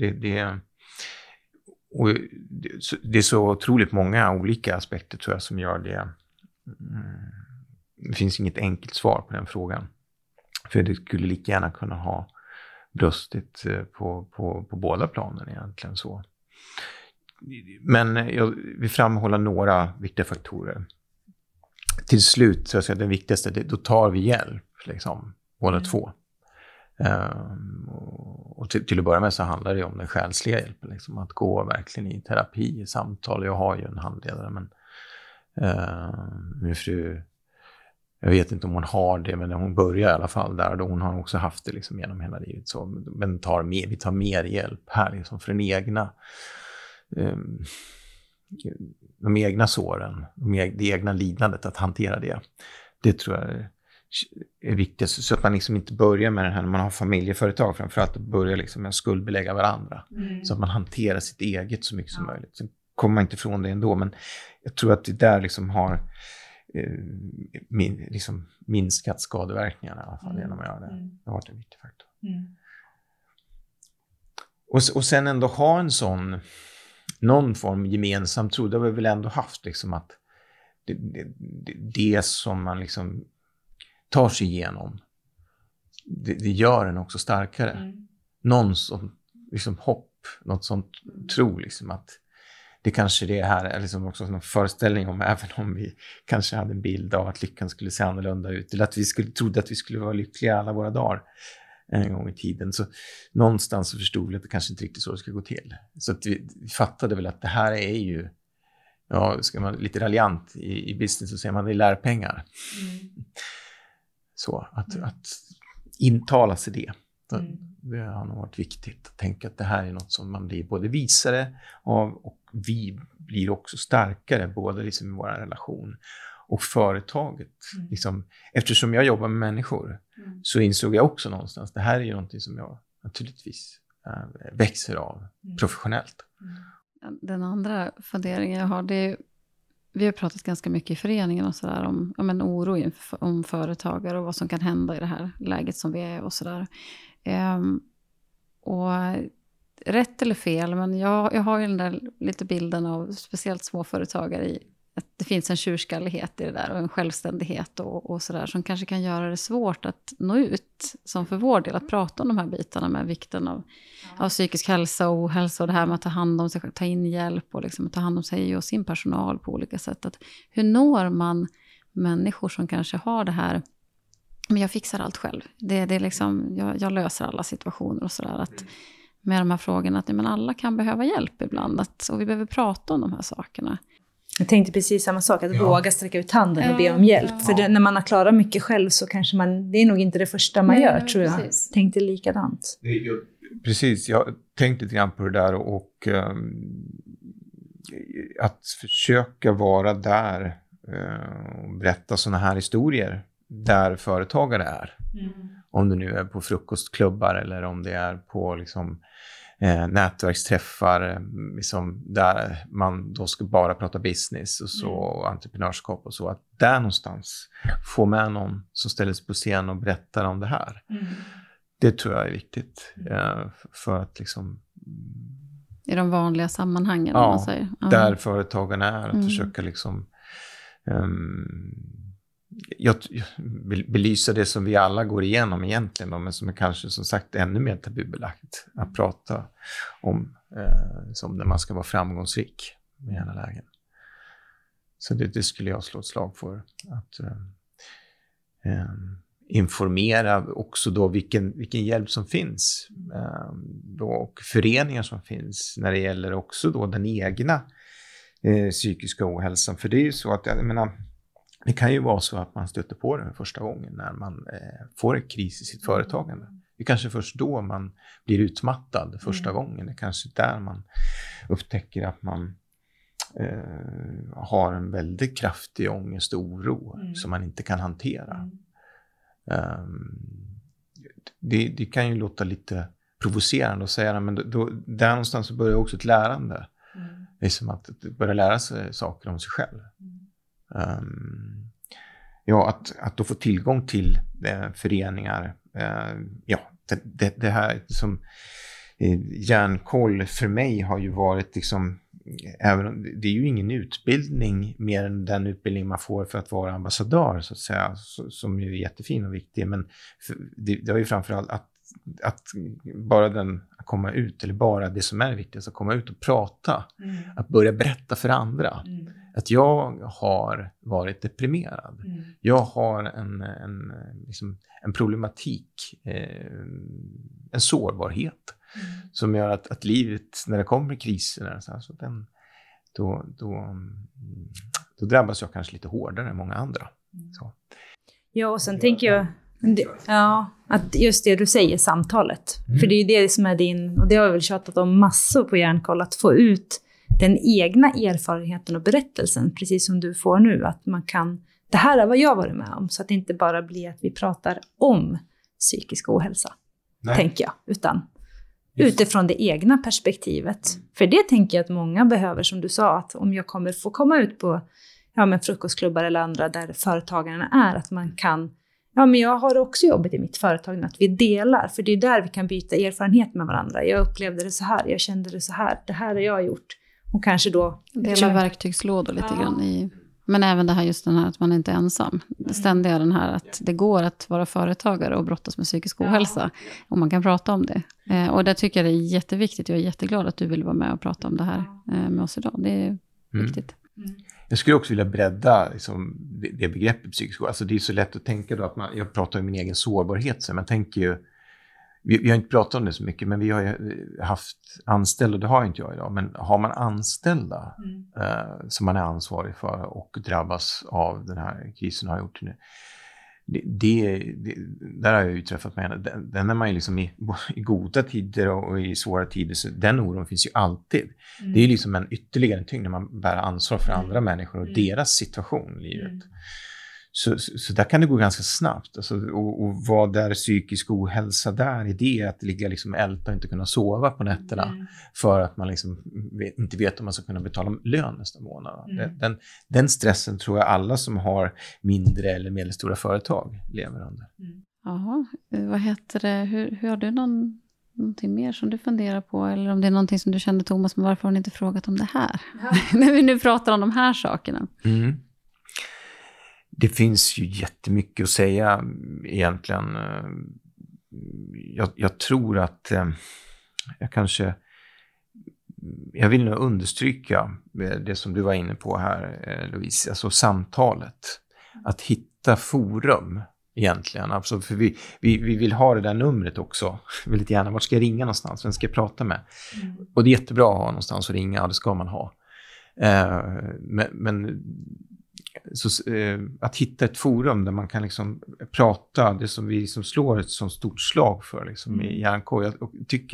det är så otroligt många olika aspekter tror jag som gör det. Det finns inget enkelt svar på den frågan. För det skulle lika gärna kunna ha brustit på båda planen egentligen så. Men jag vill framhålla några viktiga faktorer. Till slut så jag säga den viktigaste, då tar vi hjälp liksom, båda två. Och till att börja med så handlar det om den själsliga hjälpen. Liksom, att gå verkligen i terapi, i samtal. Jag har ju en handledare, men min fru, jag vet inte om hon har det, men hon börjar i alla fall där. Då hon har också haft det liksom, genom hela livet. Så, men vi tar mer hjälp här liksom, för den egna, de egna såren, det egna lidandet, att hantera det. Det tror jag är viktigt, så att man liksom inte börjar med det här när man har familjeföretag, framförallt att börja liksom med att skuldbelägga varandra, så att man hanterar sitt eget så mycket som möjligt. Sen kommer man inte ifrån det ändå, men jag tror att det där liksom har liksom minskat skadeverkningarna i alla fall genom att göra det. Det har varit en viktig faktor. Och sen ändå ha en sån någon form gemensam tro, det har vi väl ändå haft liksom, att det som man liksom tar sig igenom, det gör en också starkare. Någon som liksom hopp, något sånt tro liksom, att det kanske det här är liksom också en föreställning om, även om vi kanske hade en bild av att lyckan skulle se annorlunda ut, eller att vi trodde att vi skulle vara lyckliga alla våra dagar en gång i tiden, så någonstans så förstod vi att det kanske inte riktigt så det ska gå till. Så att vi fattade väl att det här är ju, ska man lite raljant i business så säger man det är lärpengar. Så att intala sig det. Det har nog varit viktigt att tänka att det här är något som man blir både visare av, och vi blir också starkare både liksom i vår relation och företaget. Liksom, eftersom jag jobbar med människor så insåg jag också någonstans, det här är ju någonting som jag naturligtvis växer av professionellt. Den andra funderingen jag har, det är, vi har pratat ganska mycket i föreningen och sådär om oro om företagare och vad som kan hända i det här läget som vi är och sådär. Och rätt eller fel, men jag har ju den där lite bilden av speciellt småföretagare i att det finns en tjurskallighet i det där och en självständighet och sådär som kanske kan göra det svårt att nå ut, som för vår del, att prata om de här bitarna med vikten av psykisk hälsa och ohälsa och det här med att ta hand om sig själv, ta in hjälp och liksom att ta hand om sig och sin personal på olika sätt. Att hur når man människor som kanske har det här, men jag fixar allt själv. Det är liksom, jag löser alla situationer och sådär. Att med de här frågorna, att men alla kan behöva hjälp ibland. Och vi behöver prata om de här sakerna. Jag tänkte precis samma sak, att våga sträcka ut handen och be om hjälp. Ja. För när man har klarat mycket själv så kanske det är nog inte det första man gör, tror jag. Precis. Tänkte likadant. Precis, jag tänkte lite grann på det där och att försöka vara där och berätta såna här historier där företagare är. Om det nu är på frukostklubbar eller om det är på liksom, nätverksträffar liksom, där man då ska bara prata business och så entreprenörskap och så. Att där någonstans få med någon som ställer sig på scen och berättar om det här. Det tror jag är viktigt för att liksom... I de vanliga sammanhangen, ja, om man säger. Där företagarna är, att försöka liksom... Jag vill belysa det som vi alla går igenom egentligen då, men som är kanske som sagt ännu mer tabubelagt att prata om som när man ska vara framgångsrik i alla lägen. Så det skulle jag slå ett slag för, att informera också då vilken hjälp som finns då, och föreningar som finns när det gäller också då den egna psykiska ohälsan. För det är ju så att jag menar, det kan ju vara så att man stöter på den första gången när man får en kris i sitt företagande. Det är kanske först då man blir utmattad första gången. Det är kanske där man upptäcker att man har en väldigt kraftig ångest och oro som man inte kan hantera. Det kan ju låta lite provocerande att säga det, men där någonstans så börjar också ett lärande. Det är som att börja lära sig saker om sig själv. Att då få tillgång till föreningar. Det här som Hjärnkoll för mig har ju varit liksom, även det är ju ingen utbildning mer än den utbildning man får för att vara ambassadör så att säga, som ju är jättefin och viktig, men det har ju framförallt att bara den att komma ut, eller bara det som är viktigt, att komma ut och prata, att börja berätta för andra att jag har varit deprimerad, jag har en problematik, en sårbarhet som gör att livet, när det kommer kriser så då drabbas jag kanske lite hårdare än många andra. Så. Ja, och sen tänker jag att just det du säger, samtalet. För det är ju det som är din, och det har jag väl tjatat om massor på Hjärnkoll, att få ut den egna erfarenheten och berättelsen, precis som du får nu, att man kan, det här är vad jag varit med om, så att det inte bara blir att vi pratar om psykisk ohälsa, tänker jag, utan utifrån det egna perspektivet. För det tänker jag att många behöver, som du sa, att om jag kommer få komma ut på frukostklubbar eller andra där företagarna är, att man kan, men jag har också jobbat i mitt företag, att vi delar, för det är där vi kan byta erfarenhet med varandra. Jag upplevde det så här, jag kände det så här, det här har jag gjort. Och kanske då... Dela verktygslådor lite grann i... Men även det här, just den här att man inte är ensam. Ständiga den här att det går att vara företagare och brottas med psykisk ohälsa. Och man kan prata om det. Och det tycker jag är jätteviktigt. Jag är jätteglad att du vill vara med och prata om det här med oss idag. Det är viktigt. Jag skulle också vilja bredda liksom, det begreppet psykisk ohälsa. Alltså, det är så lätt att tänka då att jag pratar om min egen sårbarhet. Så man tänker ju, vi har inte pratat om det så mycket, men vi har ju haft anställda, och det har inte jag idag, men har man anställda som man är ansvarig för och drabbas av den här krisen, har jag gjort nu. Där har jag ju träffat mig. Den är man ju liksom i goda tider och i svåra tider, så den oron finns ju alltid. Det är liksom en ytterligare tyngd när man bär ansvar för andra människor och deras situation i livet. Så där kan det gå ganska snabbt. Alltså, och vad är psykisk ohälsa där? I det att ligga liksom älta och inte kunna sova på nätterna för att man liksom inte vet om man ska kunna betala lön nästa månad. Den stressen tror jag alla som har mindre eller medelstora företag lever under. Jaha, vad heter det? Hur har du någonting mer som du funderar på? Eller om det är någonting som du kände, Thomas, men varför har ni inte frågat om det här? Ja. När vi nu pratar om de här sakerna. Det finns ju jättemycket att säga egentligen. Jag tror att jag vill nu understryka det som du var inne på här, Louise, alltså samtalet. Att hitta forum egentligen. Alltså, för vi vill ha det där numret också. Väldigt gärna, vart ska jag ringa någonstans? Vem ska jag prata med? Och det är jättebra att ha någonstans att ringa, det ska man ha. Men att hitta ett forum där man kan liksom prata, det som vi som slår ett så stort slag för liksom, i Hjärnk. Jag tycker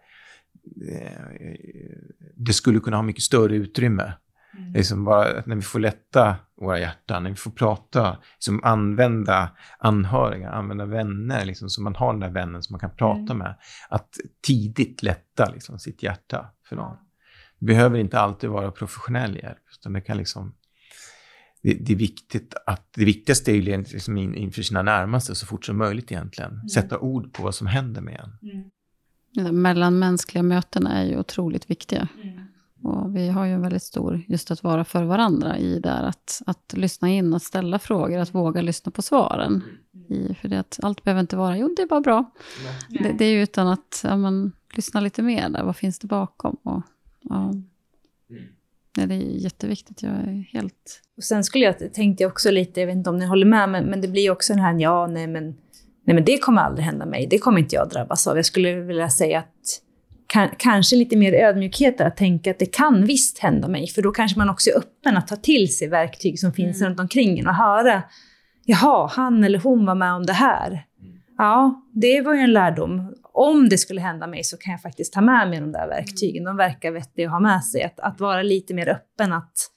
det skulle kunna ha mycket större utrymme. Liksom bara när vi får lätta våra hjärtan, när vi får prata, liksom använda anhöriga, använda vänner, liksom, så man har den där vännen som man kan prata med. Att tidigt lätta liksom, sitt hjärta för någon. Det behöver inte alltid vara professionell hjälp, utan det kan liksom... Det är viktigt att det viktigaste är ju liksom inför sina närmaste så fort som möjligt egentligen. Sätta ord på vad som händer med en. De mellanmänskliga mötena är ju otroligt viktiga. Och vi har ju en väldigt stor just att vara för varandra i där. Att lyssna in, att ställa frågor, att våga lyssna på svaren. För det att allt behöver inte vara, det är bara bra. Det är ju utan att lyssna lite mer där. Vad finns det bakom? Och, det är jätteviktigt. Jag är helt... Och sen tänkte jag också lite, jag vet inte om ni håller med, men det blir också den här, nej men det kommer aldrig hända mig. Det kommer inte jag drabbas av. Jag skulle vilja säga att kanske lite mer ödmjukhet att tänka att det kan visst hända mig. För då kanske man också är öppen att ta till sig verktyg som finns runt omkring en och höra, jaha, han eller hon var med om det här. Ja, det var ju en lärdom. Om det skulle hända mig så kan jag faktiskt ta med mig de där verktygen. De verkar vettiga att ha med sig. Att vara lite mer öppen.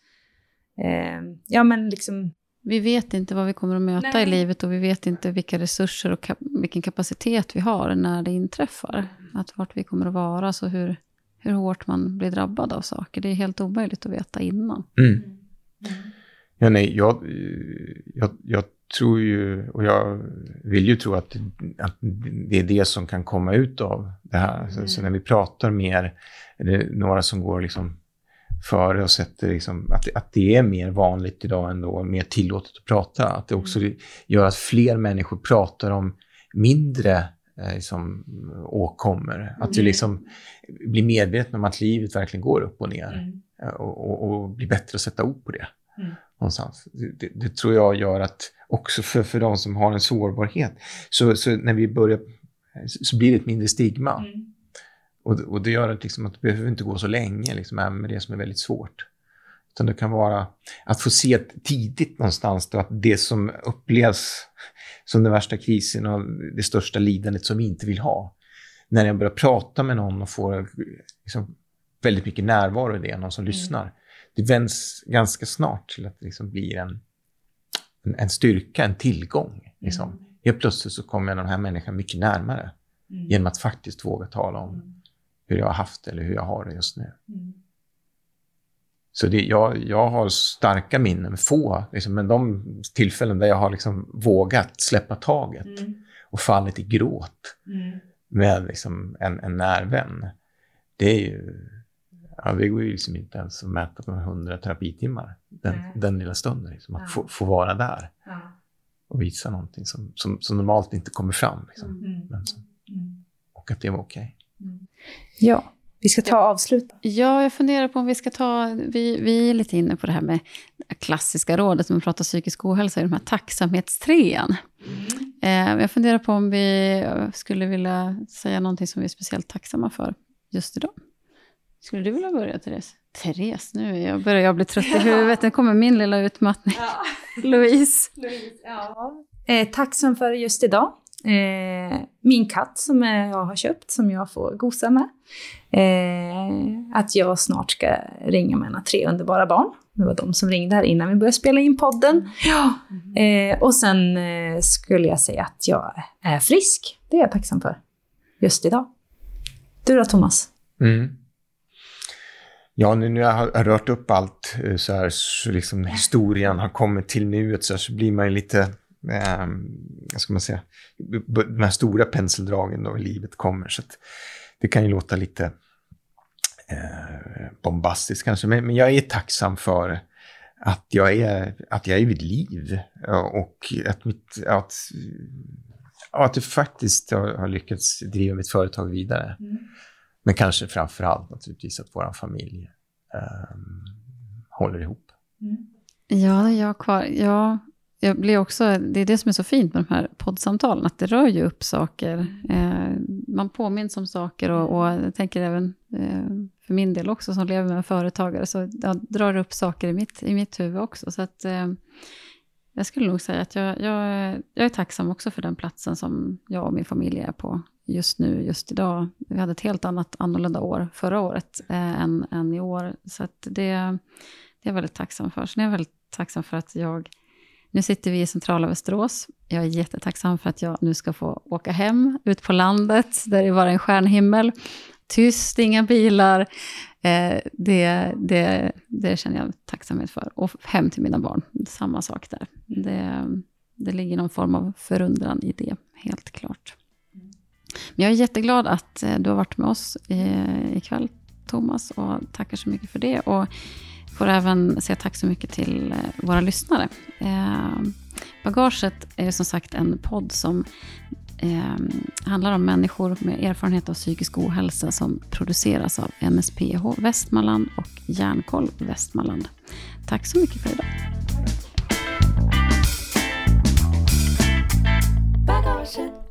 Liksom... Vi vet inte vad vi kommer att möta i livet. Och vi vet inte vilka resurser och vilken kapacitet vi har när det inträffar. Att vart vi kommer att vara. Så hur hårt man blir drabbad av saker. Det är helt omöjligt att veta innan. Ja, nej, jag tror ju, och jag vill ju tro att det är det som kan komma ut av det här. Så när vi pratar mer, är det några som går liksom före och sätter liksom, att det är mer vanligt idag ändå, mer tillåtet att prata. Att det också gör att fler människor pratar om mindre liksom, åkommor. Att vi liksom blir medvetna om att livet verkligen går upp och ner. Och blir bättre att sätta ord på det. Någonstans. Det tror jag gör att också för de som har en sårbarhet så när vi börjar så blir det ett mindre stigma. Och det gör att, liksom, att det behöver inte gå så länge liksom, med det som är väldigt svårt. Utan det kan vara att få se tidigt någonstans då, att det som upplevs som den värsta krisen och det största lidandet som vi inte vill ha. När jag börjar prata med någon och får liksom, väldigt mycket närvaro i det, någon som lyssnar. Det vänds ganska snart till att det liksom blir en styrka, en tillgång. Liksom. Helt plötsligt så kommer den här människan mycket närmare. Genom att faktiskt våga tala om hur jag har haft eller hur jag har det just nu. Så jag har starka minnen, få. Liksom, men de tillfällen där jag har liksom vågat släppa taget. Och fallit i gråt. Med liksom en närvän. Det är ju... Ja, det går ju liksom inte ens att mäta på 100 terapitimmar. Den lilla stunden. Liksom, att få vara där. Och visa någonting som normalt inte kommer fram. Liksom. Och att det var okej. Ja, vi ska ta avslut. Ja, jag funderar på om vi ska ta... Vi är lite inne på det här med det klassiska rådet som man pratar psykisk ohälsa i de här tacksamhetstrean. Jag funderar på om vi skulle vilja säga någonting som vi är speciellt tacksamma för just idag. Skulle du vilja börja, Therese? Therese, nu börjar jag bli trött i huvudet. Nu kommer min lilla utmattning. Louise. Tacksam för just idag. Min katt som jag har köpt, som jag får gosa med. Att jag snart ska ringa med mina 3 underbara barn. Det var de som ringde här innan vi började spela in podden. Och sen skulle jag säga att jag är frisk. Det är jag tacksam för just idag. Du då, Thomas? Ja, nu när jag har rört upp allt så här, så liksom historien har kommit till nuet så blir man ju lite ska man säga, de här stora penseldragen då i livet kommer. Så att det kan ju låta lite bombastiskt kanske, men jag är tacksam för att jag är vid liv och att jag faktiskt har lyckats driva mitt företag vidare. Men kanske framförallt naturligtvis att vår familj håller ihop. Ja, jag blir också, det är det som är så fint med de här poddsamtalen, att det rör ju upp saker. Man påminns om saker och jag tänker även för min del också som lever med en företagare, så jag drar upp saker i mitt huvud också. Så att jag skulle nog säga att jag är tacksam också för den platsen som jag och min familj är på just nu, just idag. Vi hade ett helt annorlunda år förra året än i år. Så att det är jag väldigt tacksam för. Så jag är väldigt tacksam för att nu sitter vi i centrala Västerås. Jag är jättetacksam för att jag nu ska få åka hem ut på landet där det var en stjärnhimmel. Tyst, inga bilar. Det känner jag tacksamhet för. Och hem till mina barn. Samma sak där. Det ligger någon form av förundran i det, helt klart. Men jag är jätteglad att du har varit med oss ikväll, Thomas. Och tackar så mycket för det. Och får även säga tack så mycket till våra lyssnare. Bagaget är som sagt en podd som handlar om människor med erfarenhet av psykisk ohälsa som produceras av NSPH Västmanland och Hjärnkoll Västmanland. Tack så mycket för idag. Bagaget.